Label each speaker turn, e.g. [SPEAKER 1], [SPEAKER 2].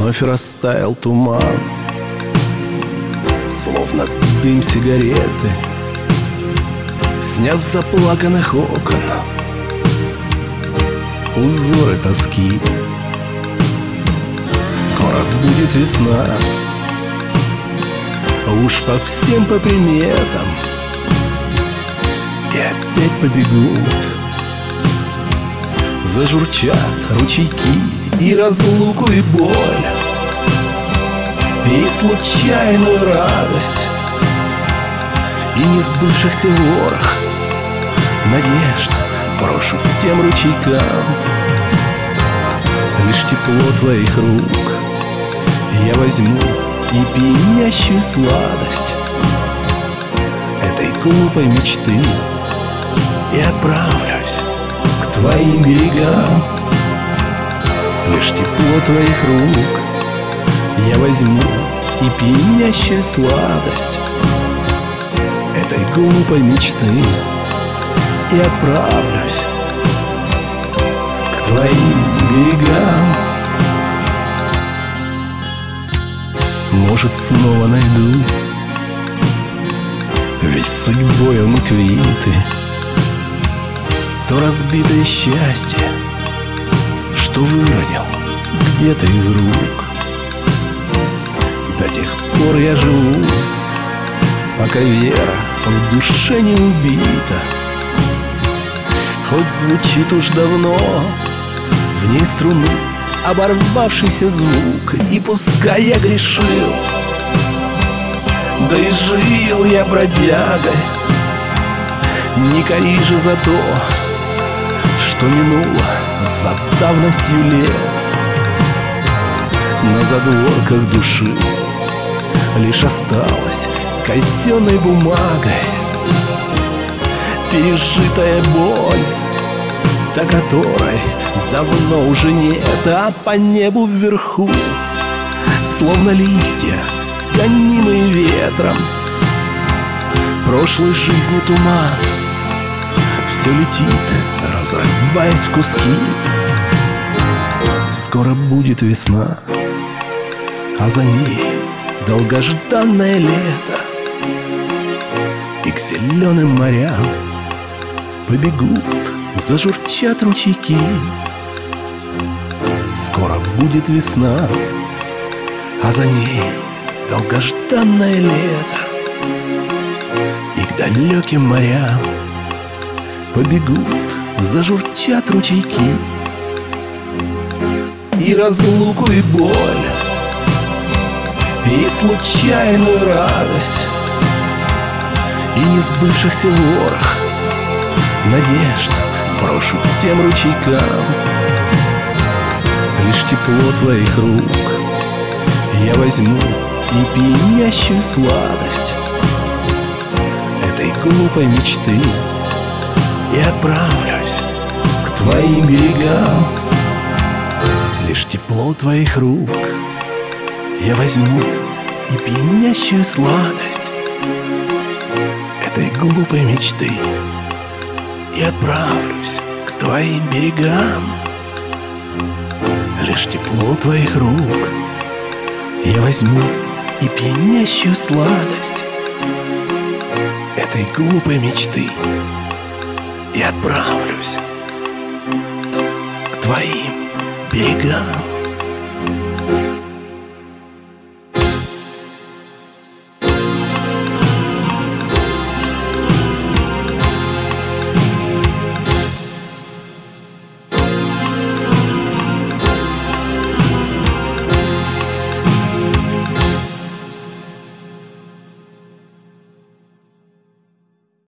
[SPEAKER 1] вновь растаял туман, словно дым сигареты, сняв с заплаканных окон узоры тоски. Скоро будет весна, уж по всем по приметам, и опять побегут, зажурчат ручейки, и разлуку, и боль, и случайную радость, и несбывшихся ворох надежд брошу тем ручейкам. Лишь тепло твоих рук я возьму, и пьянящую сладость этой глупой мечты, и отправлюсь к твоим берегам. Лишь тепло твоих рук я возьму, и пьянящую сладость этой глупой мечты, и отправлюсь к твоим берегам. Может, снова найду, ведь судьбою мы квиты, то разбитое счастье, что выронил где-то из рук. До тех пор я живу, пока вера в душе не убита, хоть звучит уж давно в ней струны оборвавшийся звук. И пускай я грешил, да и жил я бродягой, не кори же за то, что минуло за давностью лет. На задворках души лишь осталась казенной бумагой пережитая боль, до которой давно уже нет. А по небу вверху, словно листья, гонимые ветром, прошлой жизни туман все летит, разрываясь в куски. Скоро будет весна, а за ней долгожданное лето, и к зеленым морям побегут, зажурчат ручейки. Скоро будет весна, а за ней долгожданное лето, и к далеким морям побегут, зажурчат ручейки. И разлуку, и боль, и случайную радость, и несбывшихся ворох надежд брошу тем ручейкам. Лишь тепло твоих рук я возьму, и пьянящую сладость этой глупой мечты, и отправлюсь к твоим берегам. Лишь тепло твоих рук я возьму, и пьянящую сладость этой глупой мечты, и отправлюсь к твоим берегам. Лишь тепло твоих рук я возьму, и пьянящую сладость этой глупой мечты, и отправлюсь к твоим берегам.